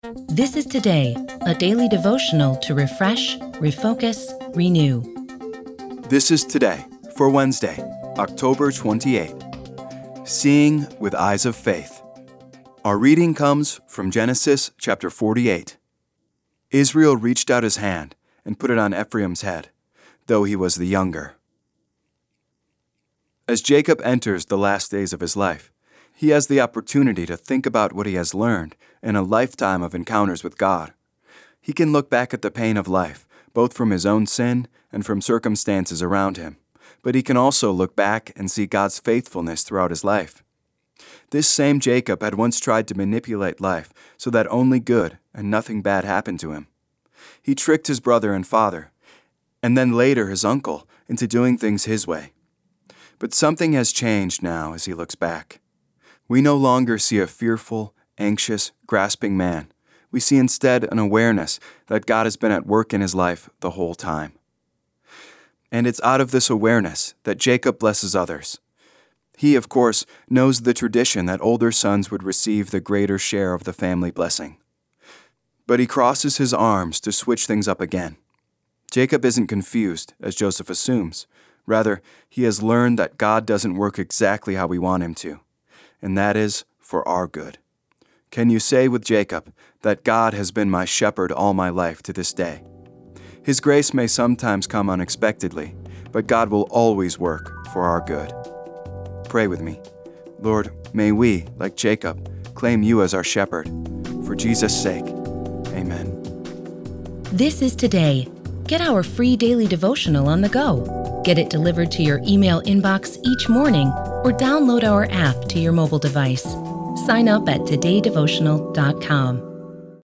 This is Today, a daily devotional to refresh, refocus, renew. This is Today for Wednesday, October 28. Seeing with Eyes of Faith. Our reading comes from Genesis chapter 48. Israel reached out his hand and put it on Ephraim's head, though he was the younger. As Jacob enters the last days of his life, he has the opportunity to think about what he has learned in a lifetime of encounters with God. He can look back at the pain of life, both from his own sin and from circumstances around him, but he can also look back and see God's faithfulness throughout his life. This same Jacob had once tried to manipulate life so that only good and nothing bad happened to him. He tricked his brother and father, and then later his uncle, into doing things his way. But something has changed now as he looks back. We no longer see a fearful, anxious, grasping man. We see instead an awareness that God has been at work in his life the whole time. And it's out of this awareness that Jacob blesses others. He, of course, knows the tradition that older sons would receive the greater share of the family blessing. But he crosses his arms to switch things up again. Jacob isn't confused, as Joseph assumes. Rather, he has learned that God doesn't work exactly how we want him to, and that is for our good. Can you say with Jacob that God has been my shepherd all my life to this day? His grace may sometimes come unexpectedly, but God will always work for our good. Pray with me. Lord, may we, like Jacob, claim you as our shepherd. For Jesus' sake, amen. This is Today. Get our free daily devotional on the go. Get it delivered to your email inbox each morning or download our app to your mobile device. Sign up at todaydevotional.com.